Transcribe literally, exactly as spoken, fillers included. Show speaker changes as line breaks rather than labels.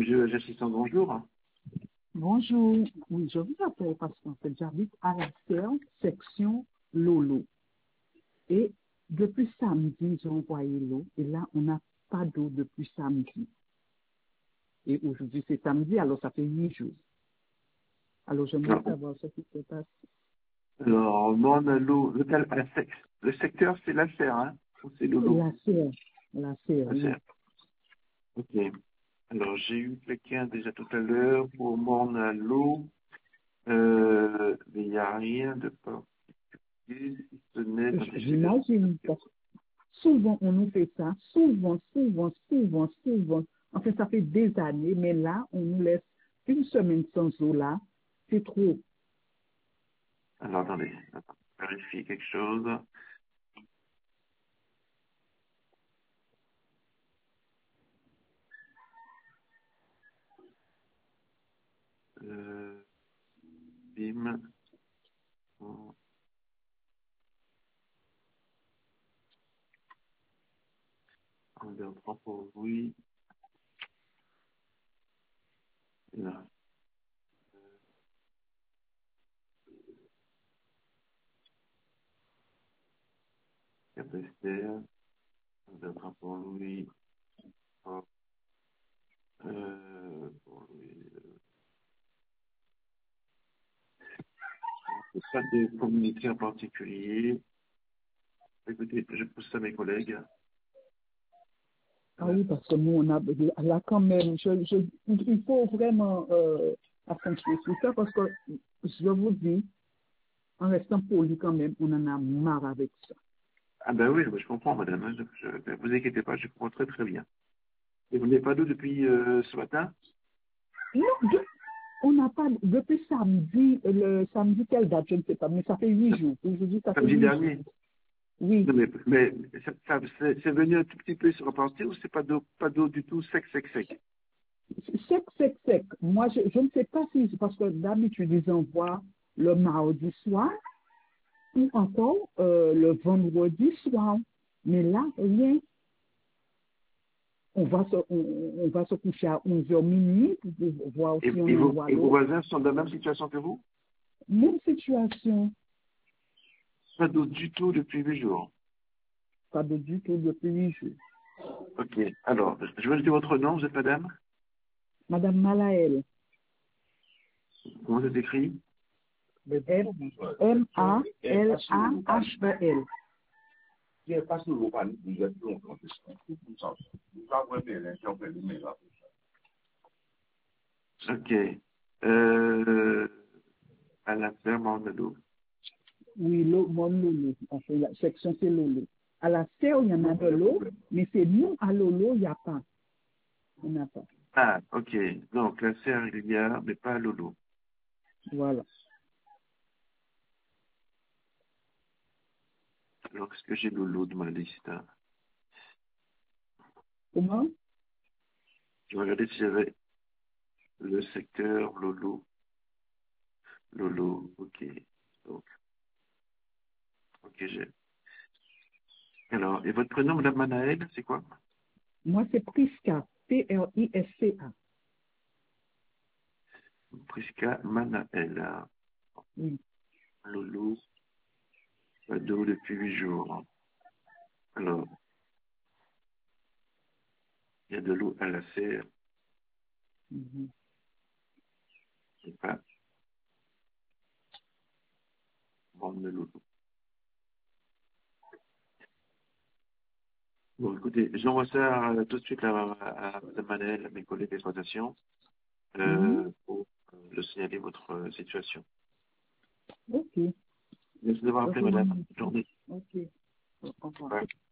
je- j'assistant, bonjour.
Bonjour, oui, je vous appelle parce qu'en fait, j'habite à la serre, section Lolo. Et depuis samedi, j'ai envoyé l'eau et là, on n'a pas d'eau depuis samedi. Et aujourd'hui, c'est samedi, alors ça fait huit jours. Alors, j'aimerais
Alors,
savoir ce qui se passe.
alors, moi, on a l'eau, le, cal- la sec- le secteur, c'est la serre, hein, ou c'est Lolo?
La serre, la serre,
La
oui.
serre. Ok. Alors, j'ai eu quelqu'un déjà tout à l'heure. Pour moi, on a l'eau, euh, mais il n'y a rien de particulier, si ce n'est, attendez, je vais vérifier.
J'imagine, parce que souvent, on nous fait ça, souvent, souvent, souvent, souvent. En fait, ça fait des années, mais là, on nous laisse une semaine sans eau là. C'est trop.
Alors, attendez, attends, vérifier quelque chose. Euh, bim. On reprend pour oui. Là. Capesterre. On reprend pour Louis. Hop. Euh, pour Louis. euh, Pas de communiqué en particulier. Écoutez, je pousse ça à mes collègues.
Ah
Euh,
oui, parce que nous, on a là quand même, je, je, il faut vraiment euh, accentuer sur ça parce que je vous dis, en restant poli quand même, on en a marre avec ça.
ah ben oui, je comprends, madame. Je, je, vous inquiétez pas, je comprends très très bien. Et vous n'avez pas d'eau depuis euh, ce matin?
Non, de- on n'a pas, depuis samedi, le samedi, quelle date, je ne sais pas, mais ça fait huit jours. Aujourd'hui, ça fait
Samedi
huit jours.
dernier.
Oui,
Non, mais, mais ça, ça- c'est c'est venu un tout petit peu se repartir ou c'est pas d'eau, pas d'eau du tout sec, sec, sec?
sec, sec, sec. Moi, je, je ne sais pas si c'est parce que d'habitude, ils envoient le mardi soir ou encore euh, le vendredi soir. Mais là, rien. On va se, on, on va se coucher à onze heures minuit pour voir
Et,
si on
et, vos,
envoie
et vos
l'eau.
voisins sont dans la même situation que vous?
Même situation,
Pas d'eau du tout depuis huit jours.
pas de du tout depuis huit jours.
Ok. Alors, je vais dire votre nom, vous êtes madame?
Madame Malael,
Comment ça s'écrit?
M A L A H E L.
Ok. Euh, à la ferme en l'eau.
Oui, l'eau, mon Lolo. Enfin, la section, c'est Lolo. À la serre, il y en a de l'eau, mais c'est nous, à Lolo, il n'y a pas. On n'a pas.
Ah, ok. Donc, la serre, il y a, mais pas à Lolo.
Voilà.
Alors, est-ce que j'ai Lolo de ma liste?
Comment?
Je vais regarder si j'avais le secteur Lolo. Lolo, ok. Donc, ok, j'ai. Alors, et votre prénom, madame Manaël, c'est quoi?
Moi, c'est Priska. P R I S C A.
Priska Manaël.
Oui.
Lolo, pas d'eau depuis huit jours. Alors, il y a de l'eau à la serre,
Mhm.
et pas bon de l'eau. Bon, écoutez, j'envoie ça euh, tout de suite à, à, à Mme Manel, à mes collègues d'exploitation,
Mhm.
euh, pour euh, leur signaler votre euh, situation.
OK.
Merci d'avoir
OK.
appelé, madame. Bonne journée.
OK. Au revoir.
Ouais.